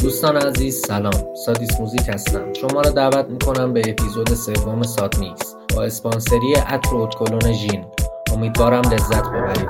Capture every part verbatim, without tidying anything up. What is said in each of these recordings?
دوستان عزیز سلام، سادیس موزیک هستم. شما را دعوت میکنم به اپیزود سوم ساد میکس با اسپانسری عطر اودکلون ژین. امیدوارم لذت ببرید.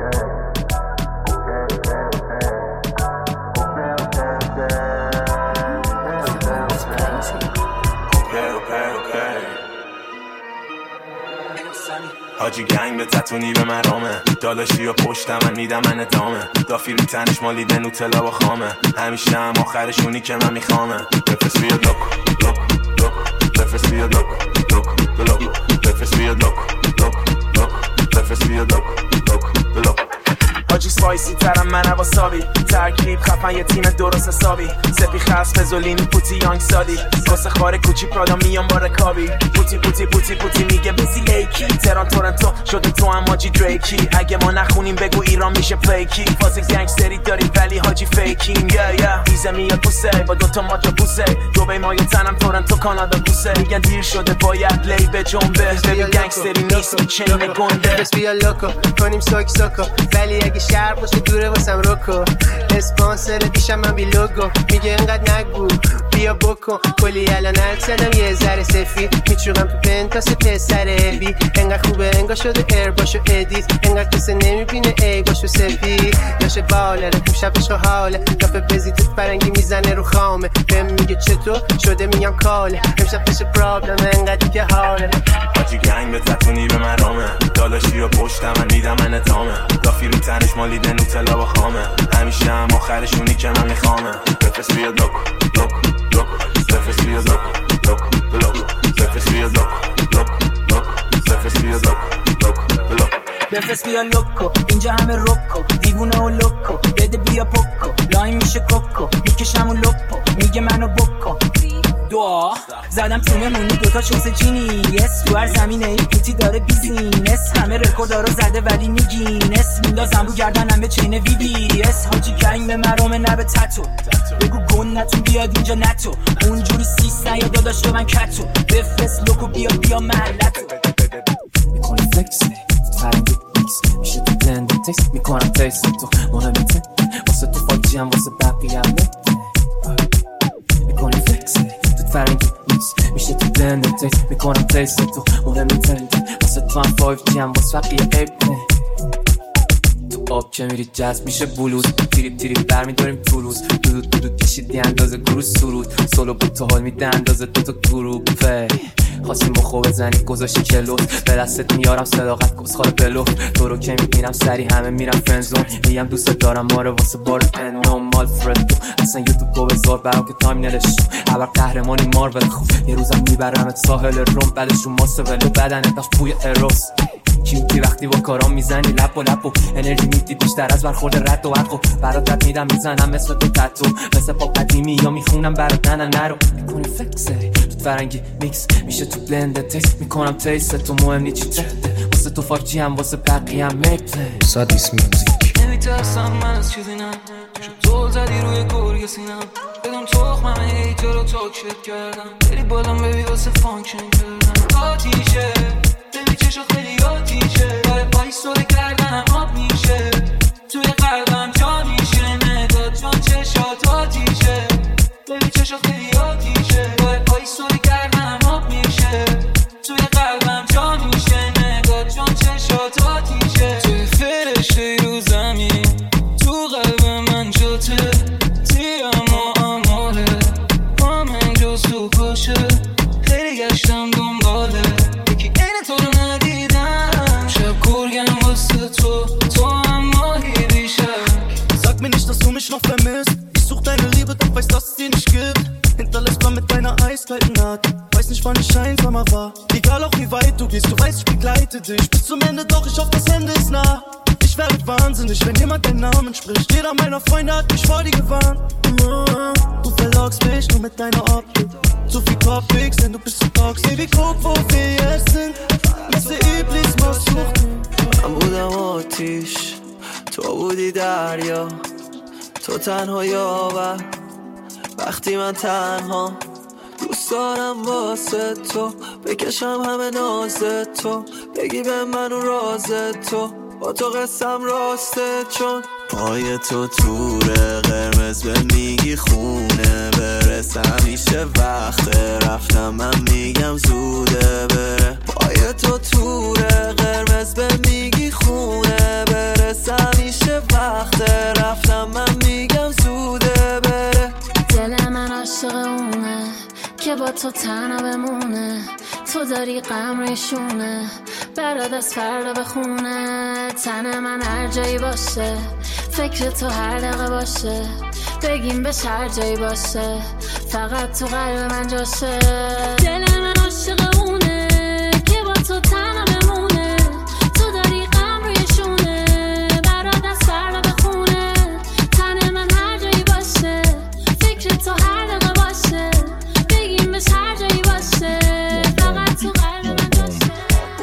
حاجی گنگ به تتونی به مرامه، داداشی و پشت من میدم من ادامه، دافی رو تنش مالیده نوتلا و خامه، همیشه هم آخرشونی که من میخوامه. بفرست بیا لوک لوک لوک، بفرست بیا لوک لوک لوک، بفرست بیا لوک لوک لوک، بفرست بیا لوک لوک لوک. حاجی سپایسی ترم من واسابی، ترکیب خفن یه تیم درست حسابی، سپی خاص فزولینی پوتی یانگ سادی، واسه خاره کوچی پرادا میام با رکابی، پوتی پوتی پوتی پوتی میگه بزی لیکی، تهران تورنتو شده تو هم حاجی دریکی، اگه ما نخونیم بگو ایران میشه فیکی، فاز گنگستری داری ولی حاجی فیکینگ یا یا ایزه میاد بوسه با دوتا ماجا بوسه، دوبی ما یه تنم تورنتو کانادا بوسه، میگن دیر شده باید لی به جنبه، ببین گنگستری نیست میچین گنده، بس بیا لوکو کنیم سوک سوکو، ولی اگه شهر باشه دوره واسم روکو، اسپانسر دیشم من بی لوگو، میگه انقدر نگو بیا بکن، کلی الان السنم یه ذره سفید، میچوغم تو پنتاس پسر بی، انقدر خوبه انگار شده ایر باشو ادیت، انقدر کسه نمیبینه ای باشو سفید، یاشه باله رفیم شبش و حاله، دافه بزیتت فرنگی میزنه رو خامه، بهم میگه چطور شده میگم کاله، امشب بشه پرابلم انقدر که حاله. حاجی گنگ به تتونی به مرامه، داداشی و پشت من میدم من ادامه، دافی رو تنش مالیده نوتلا و خامه، همیشه هم آخرشونی که من میخوامه. بفرست بیا لوک لوک لوک، بفرست بیا لوک لوک لوک، بفرست بیا لوک لوک لوک، بفرست بیا لوک لوک لوک، بفرست بیا لوکو اینجا همه روکو، دیوونه و لوکو بده بیا پوکو، لاین میشه کوکو میکشم و لوپو، میگه منو بکن دعا زدم تو ممونی دوتا چوس جینی، یس تو هر زمینه ای پوتی داره بیزینس، همه رکوردارو زده ولی میگینس، میندازم رو گردنم به چین وی بی اس، حاجی گنگ به مرامه نه به تتو، بگو گون نتون بیاد اینجا نتو، اونجوری سیس نیا داداش به من کتو، بفرست لوکو بیا بیا محلتو، میکنی فلکس فرنگی میکس میشه تو بلند تکس، میکنم تیست تو مهمته واسه تو فاجی هم واسه بقیه هم میکنی فلکس فرنگی میکس میشه تو بلند تکس، میکنم تیست تو مهمته واسه تو هم فایو جی هم واسه بقیه ایپ آب که میری جذب میشه بلوز، تریپ تریپ برمیداریم تو روز، دودود دودود کشیدی اندازه گروز سرود، سولو بود تو حال میده اندازه دوتا گروپه، خواستی مخو بزنی گذاشتی کلوز، به دستت میارم صداقت کسخال بلو، تو رو که میبینم سری همه میرم فرنزون، میگم دوست دارم ماره واسه بار پنوم مال فردو، اصلا یوتیوب رو بذار برام که تایم نلشون، خبر قهرمانی مارول خوب، یه روزم میبرمت ساحل روم، بعدشون ماسه ولو بدنت داشت بوی اروس، کیوتی وقتی با کارام میزنی لپ و لپ و انرژی میدی بیشتر از برخورد رد و عقل، برات میدم میزنم مثل تو تتو، مثل پاپ قدیمی یا میخونم برات نه نه نرو، میکنی فکسه تو فرنگی میکس میشه تو بلند تکس، میکنم تیست تو مهم نی چی ترده، واسه تو فاک جی هم واسه بقیه هم میپله سادیس موزیک. نمیترسم من از چیزی نم، شد دول زدی روی گرگ سینم، بدم تخمم هیتر رو تاکشت کردم، بری بالم ببی واسه فانکشن کردم، آتیشه ببی چشو خیلی آتیشه، باره پایی سوره کردنم آب میشه، توی قلبم جا میشه، نداد جان چشات آتیشه، ببی چشو خیلی آتیشه، باره پایی سوره کردنم آب میشه، توی قلبم جا میشه، نداد جان چشات آتیشه، توی فرشته رو زمین تو قلب من جاته، تیرم و اماله با من جز تو باشه، خیلی گشتم دنباله یکی این تو رو ندیدم، شب گرگم واسه تو تو هم ماهی بیشک. Sag mir nicht, dass du mich noch vermisst, ich such deine Liebe, doch weiß, dass es sie nicht gibt, hinterlässt man mit deiner eiskalten Art, weiß nicht, wann ich einsamer war, egal auch wie weit du gehst, du weißt, ich begleite dich bis zum Ende, doch ich hoffe, das Ende ist nah. Ich werde wahnsinnig, wenn jemand deinen Namen spricht, jeder meiner Freunde hat mich vor dir gewarnt. Du verlockst mich nur mit deiner Optik, zu viel Topics, denn du bist so toxisch. Wie guck, wo wir jetzt sind, مثل iblis ما سوختیم. من بودم آتیش تو بودی دریا، تو تنها یاور وقتی من تنها، دوست دارم واسه تو بکشم همه ناز تو، بگی به من و راز تو، با تو قسم راسته چون پای تو توره قرمز به میگی خونه، که با تو تنها بمونه، تو داری غم ریشونه، برات از فردا بخونه، تن من هر جایی باشه، فکر تو هر دقیقه باشه، بگیم به هر جایی باشه، فقط تو قلب من جاشه. دل من عاشق اونه که با تو تنها بمونه، تو داری غم ریشونه، برات از فردا بخونه، تن من هر جایی باشه، فکر تو هر دقیقه باشه، بگیم به هر جایی باشه، فقط تو قلب من جاشه.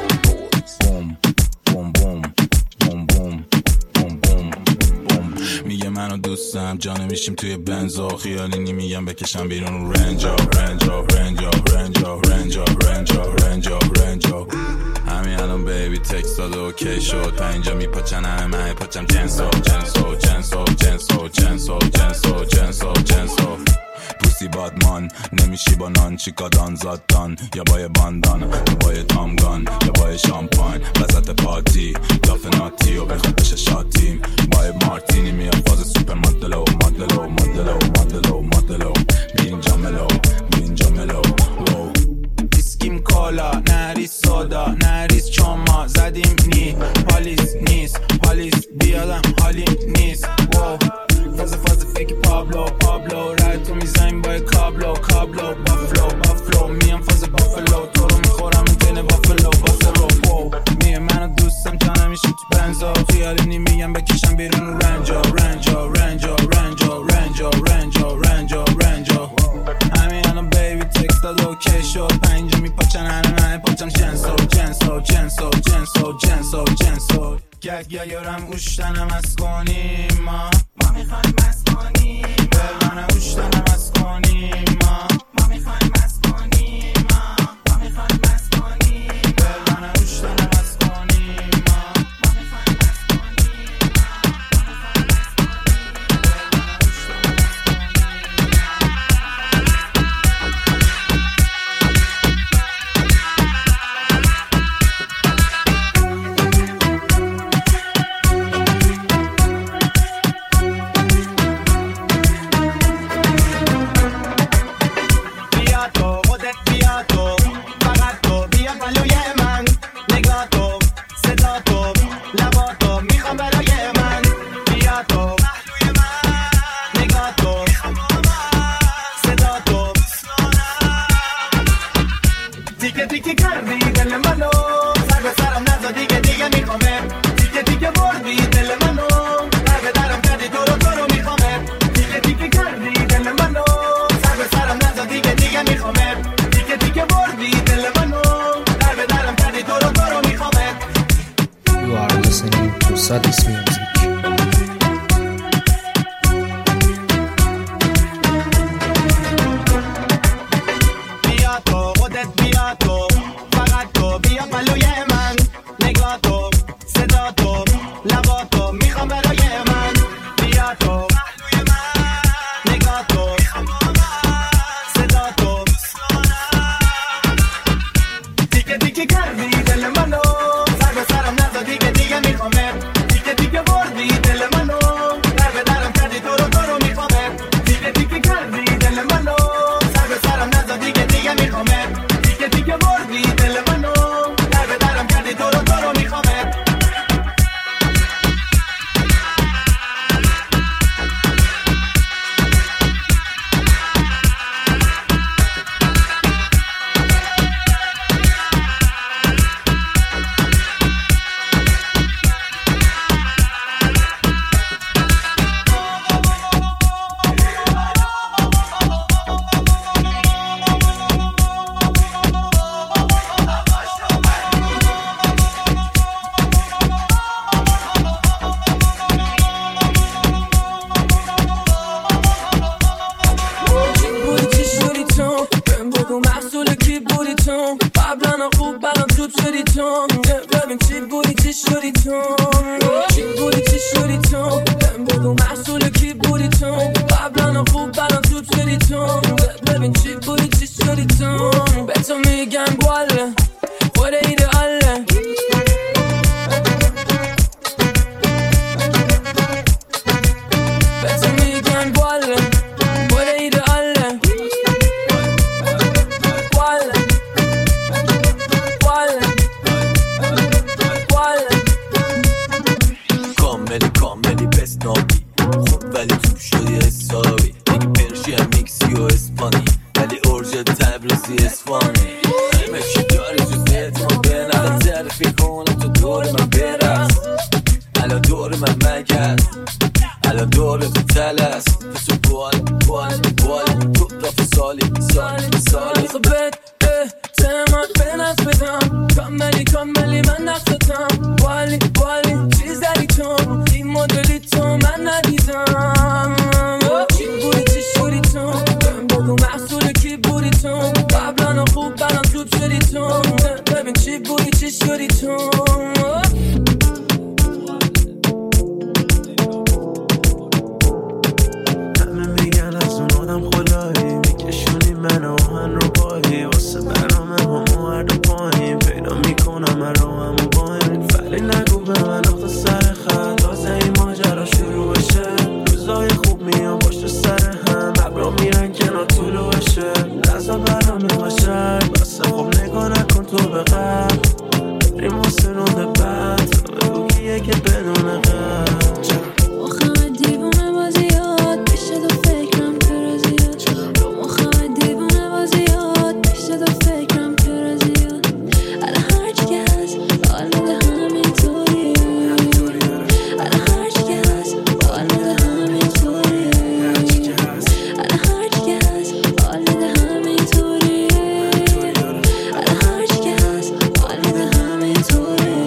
بوم بوم بوم بوم بوم بوم بوم. میگه منو دوستم جا نمیشیم توی بنزا، خیالی نمیگم بکشم بیرون رنجا رنجا رنجا رنجا رنجا رنجا رنجا رنجا. همین الان بیبی تکست داده اوکی شد، پنجا میپاچن همه من پاچم جنسو جنسو جنسو جنسو جنسو جنسو جنسو جنسو. پوسی بادمان نمیشی با نان، چیکا دان زاد دان، یا با یه باندان یا با یه تامگان یا با یه شامپاین وسط پارتی داف ناتی و بخواد بشه شاتیم، با یه مارتینی میاد فاز سوپر مدلو مدلو مدلو مدلو مدلو. بی اینجا ملو بی اینجا ملو وو. دیسکیم کالا نریس سودا نریس چاما زدیم نی پالیس نیست پالیس بیادم حالی نیست وو. فاز فاز فیک پابلو پابلو رای تو میزنیم با کابلو کابلو بافلو بافلو. میام فاز بافلو تو رو میخورم میتنه بافلو واسه رو وو. میه منو دوستم جا نمیشیم تو بنزا، خیالی نمیگم بکشم بیرون رنجا رنجا رنجا رنجا رنجا رنجا رنجا رنجا. همین الان بیبی تکست داد اوکی شد، پنجا میپاچن همه من پاچم جنسو جنسو جنسو جنسو جنسو جنسو. گگ یا یارم اوشتنم از کنیم ما ما میخوایم از کنیم، بلانه اوشتنم از کنیم ما ما میخوایم از کنیم ما ما میخوایم از کنیم، بلانه اوشتنم از کنیم ما ما میخوایم از کنیم ما ما میخوایم از بودی اسفانی همه چی داری تو ذهن ما برم تعریفی کنم تو دور من برس الان دور من مگس الان دور تو تلس تو تو بال بال بال تو رفت سالی سالی سالی خب بد تمام بناس بدم کاملی کاملی من نفتم والی والی چیز داری تو این مدلی تو من ندیدم چی بودی چی شدی تو بگو محصول کی بودی تو قبلا خوب برام زود شدی تو ببین چی بودی چی شدی تو همه میگن از اون آدم خلایی میکشونی منو هن رو پایی واسه برنامه همو هر دو پایین پیدا میکنم مرا همو باین ولی نگو به من نقطه سر خط تازه این ماجرا شروع بشه روزای خوب میان پشت سر هم ابرا میرن کنار طولو بشه لحظه برنامه باشد واسه خوب نگاه نکن تو به قلب بریم واسه رونده بد بگو کیه که بدون قلب مخمه دیوونه بازیات پیشه دو فکرم پر زیاد رو مخمه دیوونه بازیات پیشه دو فکرم پر زیاد الان هرچی که هست حال میده همینطوری الان هرچی که هست حال میده همینطوری الان هرچی که هست حال میده همینطوری الان هرچی که هست حال میده همینطوری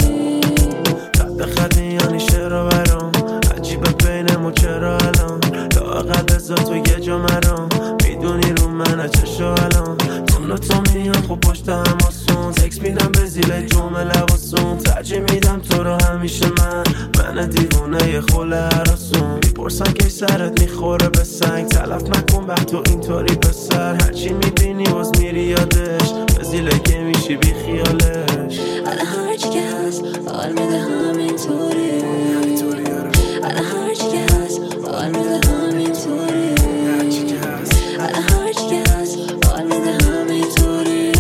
خط خطی یعنی شعر برام عجیبه بینمون چرا الان لااقل بذار تو یه جا مرام میدونی رو منه چشو الان تو تو میان خب پشت هم آسون سکس میدم به زیل جمله واسون ترجیح میدم تو رو همیشه من من دیوونه یه خوله هراسون میپرسن که سرت میخوره به سنگ تلف نکن وقت تو اینطوری به سر هرچی میبینی باز میری یادش به زیله که میشی بی خیالش الان هرچی که هست حال میده همینطوری الان هرچی که هست حال میده همینطوری الان هرچی که هست حال میده همینطوری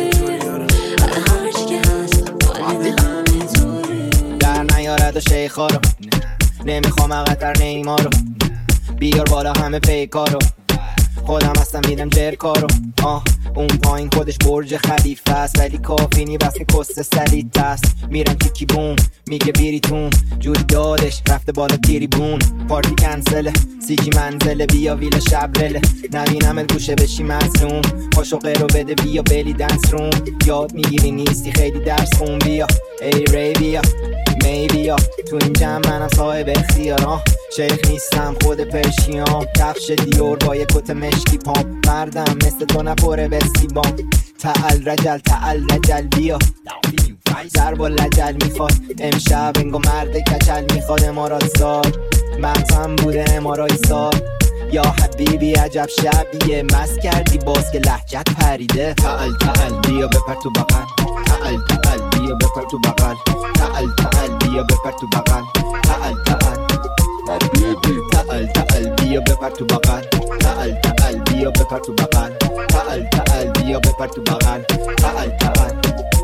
الان هرچی که هست حال میده همینطوری در نیارد و شیخا رو نمیخوام اقدر نیما رو بیار بالا همه پیکا رو خودم هستم میدم جرکا رو آه اون پایین خودش برج خلیفه است ولی کافی نی بس که کست سلیت است میرم تیکی بوم میگه بیریتون جوری دادش رفته بالا تیری بون پارتی کنسله سیجی منزله بیا ویلا شبرله نبینم گوشه بشی مظلوم پاشو رو بده بیا بلی دنس روم یاد میگیری نیستی خیلی درس خون بیا ای ری بیا می بیا تو این جمع منم صاحب اختیارم شیخ نیستم خود پرشیام کفش دیور با یک کت مشکی پام مردم مثل تو نپره بستی بام تعال رجل تعال رجل بیا ضرب و لجل میخواد امشب انگو مرد کچل میخواد امارات سال مغزم بوده امارای سال یا حبیبی عجب شبیه مست کردی باز که لهجت پریده تعال تعال بیا بپر تو بغل تعال تعال بیا بپر تو بغل تعال تعال بیا بپر تو بغل تعال تعال تعال تعال بیا بپر تو بغل تعال تعال بیا بپر تو بغل تعال تعال بیا بپر تو بغل تعال تعال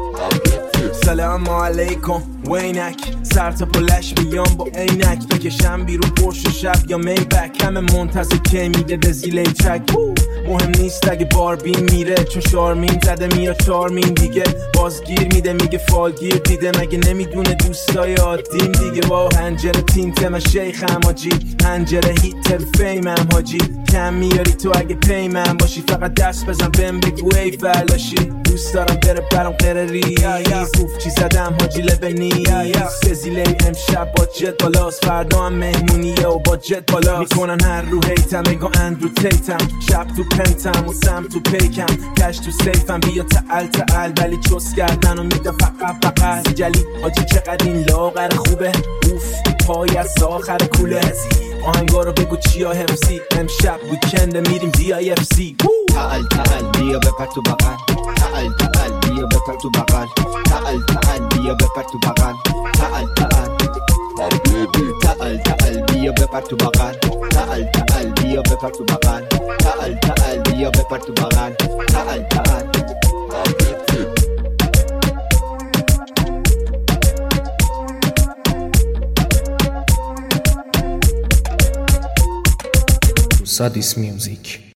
سلام علیکم وینک سر تا پلش بیام با عینک بکشم بیرون پرش شب یا میبک همه منتظر که میده به زیله چک مهم نیست اگه باربین میره چون شارمین زده میاد چارمین دیگه بازگیر میده میگه فالگیر دیده مگه نمیدونه دوستای عادیم دیگه با پنجره تینت من شیخم حاجی پنجره هیتر فیمم حاجی کم میاری تو اگه پیمم باشی فقط دست بزن بهم بگو ای فلاشی دوست دارم بره برام قرری کوف چی زدم حاجی لبنی سزیله امشب با جت بالاست فردا هم مهمونیه و با جت بالاست میکنن هر رو هیتم اگه اندرو تیتم شب تو پنتم و سم تو پیکم کش تو سیفم بیا تعال تعال ولی چوس کردن و میده فقط فقط جلی حاجی چقدر این لاغر خوبه اوف پای از آخر کوله آهنگا رو بگو چیا حفظی امشب ویکند میریم دی آی اف سی تعال تعال بیا بپر تو بغل تعال تعال بیا بپر تو بغل تعال تعال بیا بپر تو بغل تعال تعال تعال تعال بیا بپر تو بغل تعال تعال بیا بپر تو بغل تعال تعال بیا بپر تو بغل تعال تعال Sadis Music.